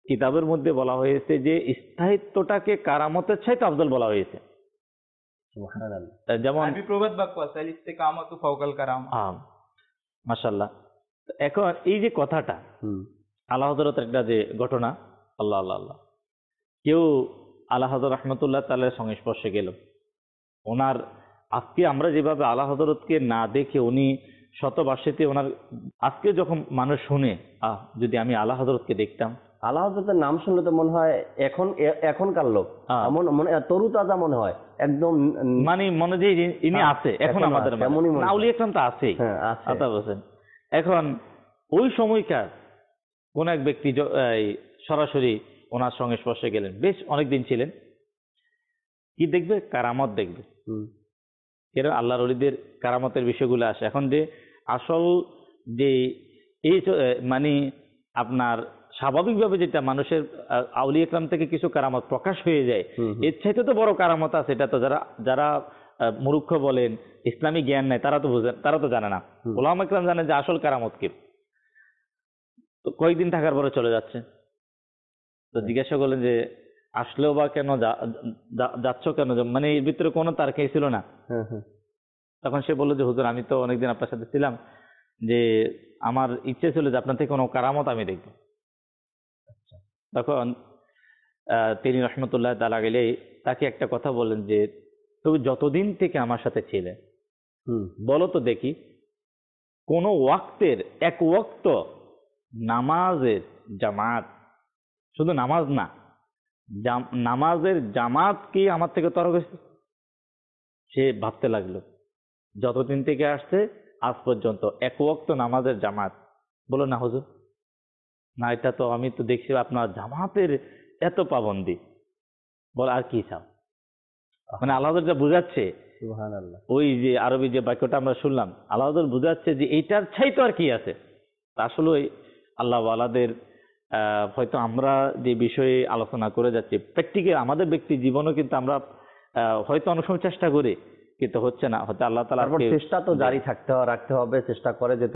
কিতাবের মধ্যে বলা হয়েছে যে স্থায়িত্বটাকে কারামতের চাইতে আফজল বলা হয়েছে। যেমন আরবি প্রবাদ বাক্য আছে, আল ইস্তিকামাতু ফাওকাল কারামা। মাশাআল্লাহ। এখন এই যে কথাটা আলা হযরতের একটা যে ঘটনা, আল্লাহ আল্লাহ আল্লাহ, কেউ আলা হযরত রাহমাতুল্লাহ তাআলার সংস্পর্শে গেল, ওনার আজকে আমরা যেভাবে আলা হযরতকে না দেখে উনি শতবার্ষিকী ওনার, আজকে যখন মানুষ শুনে যদি আমি আলা হযরতকে দেখতাম, আলা হযরতের নাম শুনলে তো মনে হয় এখনকার লোক, এমন মনে তরু তাজা মনে হয় একদম, মানে মনে যে ইনি আছে এখন আমাদের আউলিয়া ইকরাম তো আছেই। আতা বলছেন এখন ওই সময়কার কোন এক ব্যক্তি সরাসরি ওনার সংস্পর্শে গেলেন, বেশ অনেকদিন ছিলেন, কি দেখবে? কারামত দেখবে। এর আল্লাহর ওলিদের কারামতের বিষয়গুলো আসে। এখন যে আসল যে এই মানে আপনার স্বাভাবিকভাবে যেটা মানুষের আউলিয়া ইকরাম থেকে কিছু কারামত প্রকাশ হয়ে যায়, এর চাইতে তো বড় কারামত আছে। এটা তো যারা মূর্খ বলেন, ইসলামী জ্ঞান নাই, তারা তো জানে না। উলামা ইকরাম জানে যে আসল কারামত কি। তো কয়েকদিন থাকার পরে চলে যাচ্ছে, তো জিজ্ঞাসা করলেন যে আসলেও বা কেন যাচ্ছ কেন, মানে এর ভিতরে কোনো তার খেয়ে ছিল না। তখন সে বললো যে হুজুর আমি তো অনেকদিন আপনার সাথে ছিলাম, যে আমার ইচ্ছে ছিল যে আপনার থেকে কোনো কারামত আমি দেখব। তখন তিনি রহমতুল্লাহ তাআলা গেলে তাকে একটা কথা বললেন যে তুমি যতদিন থেকে আমার সাথে ছিলে বলো তো দেখি কোন ওয়াক্তের এক ওয়াক্ত নামাজের জামাত, শুধু নামাজ না, নামাজের জামাত কি আমার থেকে তর গেছে? সে ভাবতে লাগলো যতদিন থেকে আসছে আজ পর্যন্ত এক ওয়াক্ত নামাজের জামাত। বলো না হুজুর, না এটা তো আমি তো দেখছি আপনার জামাতের এত পাবন্দি। বল আর কি চাও? মানে আল্লাহ যা বুঝাচ্ছে, ওই যে আরবি যে বাক্যটা আমরা শুনলাম, আল্লাহ বুঝাচ্ছে যে এইটার চাইতো আর কি আছে। আসলে আল্লাহ ওয়ালাদের হয়তো আমরা যে বিষয়ে আলোচনা করে যাচ্ছি প্র্যাকটিক্যাল আমাদের ব্যক্তি জীবনও কিন্তু আমরা হয়তো অনেক সময় চেষ্টা করি, কিন্তু হচ্ছে না। হয়তো আল্লাহ তাআলা চেষ্টা তো জারি রাখতে হবে, চেষ্টা করে যেতে